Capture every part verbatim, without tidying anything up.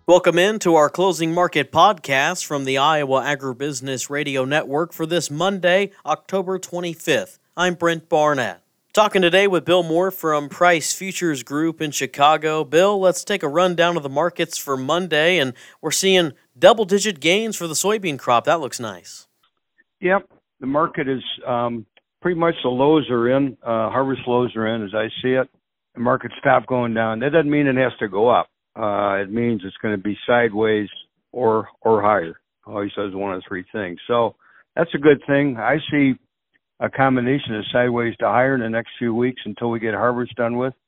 Welcome in to our Closing Market podcast from the Iowa Agribusiness Radio Network for this Monday, October twenty-fifth. I'm Brent Barnett. Talking today with Bill Moore from Price Futures Group in Chicago. Bill, let's take a rundown of the markets for Monday, and we're seeing double-digit gains for the soybean crop. That looks nice. Yep, the market is um, pretty much the lows are in, uh, harvest lows are in as I see it. The market stopped going down. That doesn't mean it has to go up. Uh, it means it's going to be sideways or or higher. Always says one of the three things. So that's a good thing. I see a combination of sideways to higher in the next few weeks until we get harvest done with.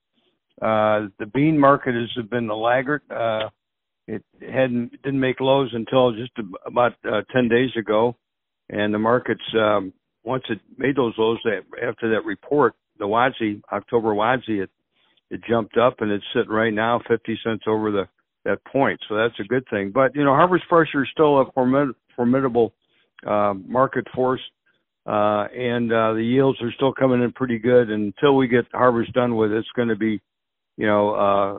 Uh, the bean market has been the laggard. Uh, it hadn't didn't make lows until just about uh, ten days ago, and the markets um, once it made those lows that, after that report, the W A S I October W A S I, it It jumped up, and it's sitting right now fifty cents over the that point. So that's a good thing. But, you know, harvest pressure is still a formid- formidable uh, market force, uh, and uh, the yields are still coming in pretty good. And until we get harvest done with it, it's going to be, you know,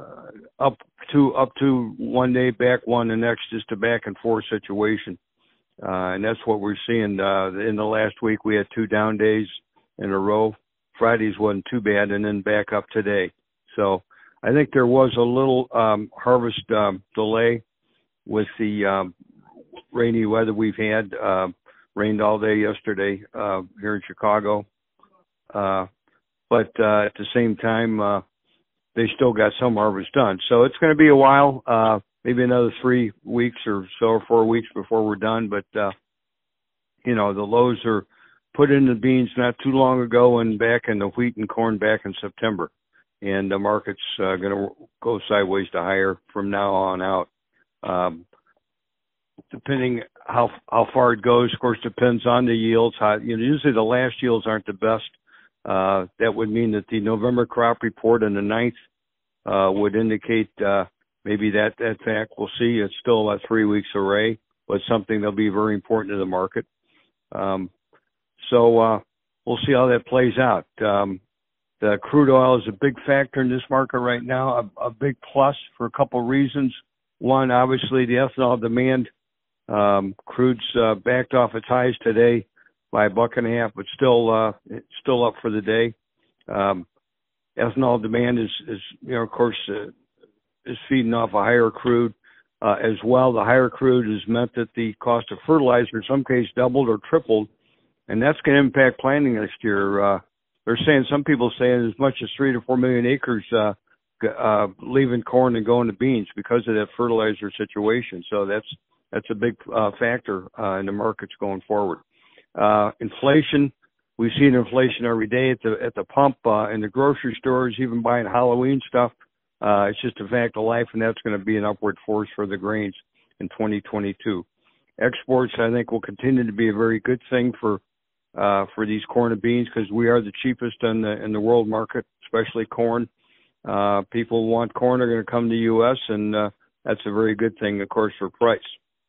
uh, up to up to one day, back one the next, just a back and forth situation. Uh, and that's what we're seeing. Uh, in the last week, we had two down days in a row. Fridays wasn't too bad, and then back up today. So I think there was a little um, harvest um, delay with the um, rainy weather we've had. Uh, rained all day yesterday uh, here in Chicago. Uh, but uh, at the same time, uh, they still got some harvest done. So it's going to be a while, uh, maybe another three weeks or so, or four weeks before we're done. But, uh, you know, the lows are put in the beans not too long ago and back in the wheat and corn back in September. And the market's uh, going to go sideways to higher from now on out. Um, depending how how far it goes, of course, depends on the yields. How, you know, usually the last yields aren't the best. Uh, that would mean that the November crop report on the ninth uh, would indicate uh, maybe that, that fact. We'll see. It's still a three weeks array, but something that'll be very important to the market. Um, so uh, we'll see how that plays out. Um, The crude oil is a big factor in this market right now, a, a big plus for a couple of reasons. One, obviously, the ethanol demand. Um, crude's uh, backed off its highs today by a buck and a half, but still uh, it's still up for the day. Um, ethanol demand is, is, you know, of course, uh, is feeding off a higher crude uh, as well. The higher crude has meant that the cost of fertilizer in some cases doubled or tripled, and that's going to impact planting next year. Uh, They're saying, some people saying as much as three to four million acres uh, uh, leaving corn and going to beans because of that fertilizer situation. So that's that's a big uh, factor uh, in the markets going forward. Uh, inflation, we see inflation every day at the at the pump, uh, in the grocery stores, even buying Halloween stuff. Uh, it's just a fact of life, and that's going to be an upward force for the grains in twenty twenty-two. Exports, I think, will continue to be a very good thing for. Uh, for these corn and beans, because we are the cheapest in the in the world market, especially corn. Uh, people who want corn are going to come to the U S, and uh, that's a very good thing, of course, for price.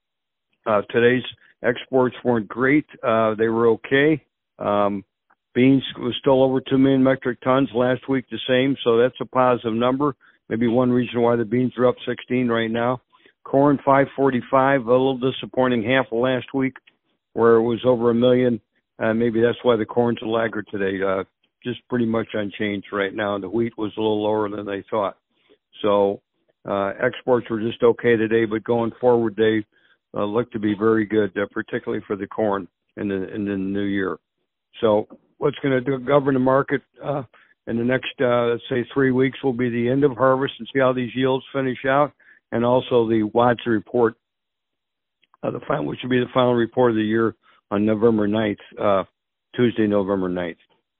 Uh, today's exports weren't great. Uh, they were okay. Um, beans was still over two million metric tons. Last week, the same, so that's a positive number. Maybe one reason why the beans are up sixteen right now. Corn, five forty-five, a little disappointing half of last week, where it was over a million. Uh, maybe that's why the corn's a laggard today, uh, just pretty much unchanged right now. The wheat was a little lower than they thought. So uh, exports were just okay today, but going forward, they uh, look to be very good, uh, particularly for the corn in the, in the new year. So what's going to govern the market uh, in the next, uh, let's say, three weeks will be the end of harvest and see how these yields finish out, and also the W A S I report, uh, the final, which will be the final report of the year, on November ninth, uh, Tuesday, November ninth.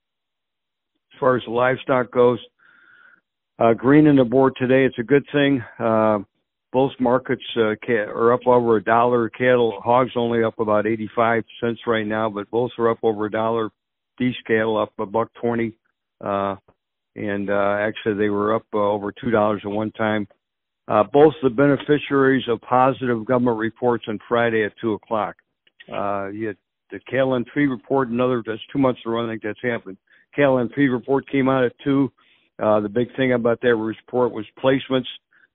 As far as the livestock goes, uh, green in the board today, it's a good thing. Uh, both markets uh, are up over a dollar. Cattle, hogs only up about eighty-five cents right now, but both are up over a dollar. Beef cattle up a buck twenty, uh, and uh, actually they were up uh, over two dollars at one time. Uh, both the beneficiaries of positive government reports on Friday at two o'clock. Uh, you had the cattle and feed report, another, that's two months in a row, I think that's happened. Cattle and feed report came out at two. Uh, the big thing about that report was placements.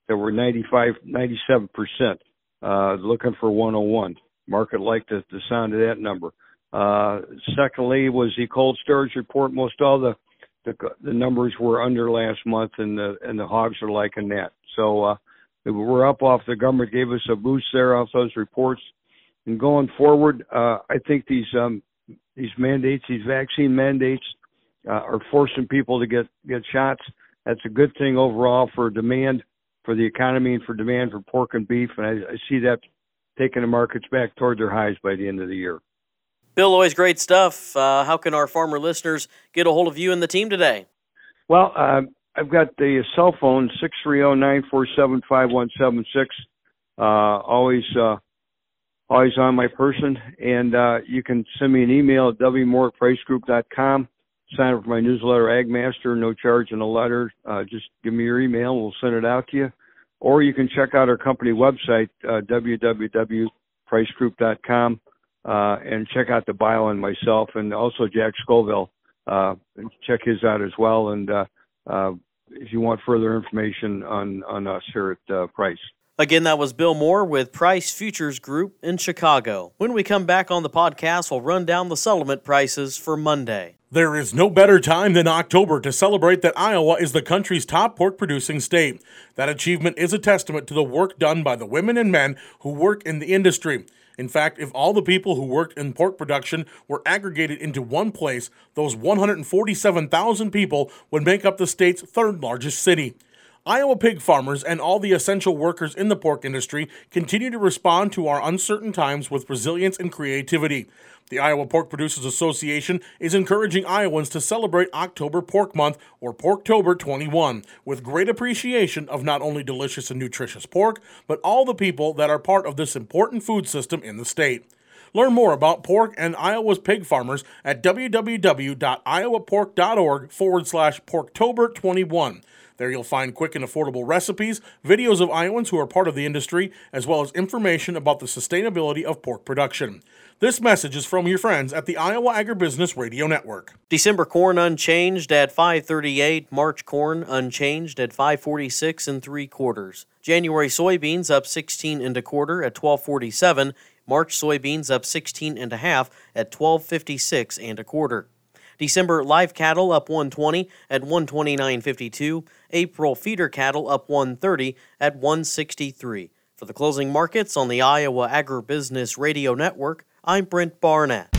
that were ninety-five, ninety-seven percent, uh, looking for one oh one. Market liked the, the sound of that number. Uh, secondly was the cold storage report. Most all the, the, the numbers were under last month, and the, and the hogs are liking that. So, uh, we're up off the government gave us a boost there off those reports. And going forward, uh, I think these, um, these mandates, these vaccine mandates, uh, are forcing people to get, get shots. That's a good thing overall for demand, for the economy, and for demand for pork and beef. And I, I see that taking the markets back toward their highs by the end of the year. Bill, always great stuff. Uh, how can our farmer listeners get a hold of you and the team today? Well, uh, I've got the cell phone, six three zero, nine four seven, five one seven six. Uh, always, uh, always on my person. And, uh, you can send me an email at w moore price group dot com. Sign up for my newsletter, Ag Master, no charge in a letter. Uh, just give me your email and we'll send it out to you. Or you can check out our company website, uh, w w w dot price group dot com, uh, and check out the bio and myself, and also Jack Scoville. Uh, check his out as well. And, uh, uh, if you want further information on, on us here at uh, Price. Again, that was Bill Moore with Price Futures Group in Chicago. When we come back on the podcast, we'll run down the settlement prices for Monday. There is no better time than October to celebrate that Iowa is the country's top pork-producing state. That achievement is a testament to the work done by the women and men who work in the industry. In fact, if all the people who worked in pork production were aggregated into one place, those one hundred forty-seven thousand people would make up the state's third largest city. Iowa pig farmers and all the essential workers in the pork industry continue to respond to our uncertain times with resilience and creativity. The Iowa Pork Producers Association is encouraging Iowans to celebrate October Pork Month, or Porktober twenty-one, with great appreciation of not only delicious and nutritious pork, but all the people that are part of this important food system in the state. Learn more about pork and Iowa's pig farmers at w w w dot iowa pork dot org forward slash Porktober twenty-one. There you'll find quick and affordable recipes, videos of Iowans who are part of the industry, as well as information about the sustainability of pork production. This message is from your friends at the Iowa Agribusiness Radio Network. December corn unchanged at five thirty-eight, March corn unchanged at five forty-six and three quarters. January soybeans up sixteen and a quarter at twelve forty-seven, March soybeans up sixteen and a half at twelve fifty-six and a quarter. December live cattle up one twenty at one twenty-nine fifty-two, April feeder cattle up one thirty at one sixty-three. For the closing markets on the Iowa Agribusiness Radio Network, I'm Brent Barnett.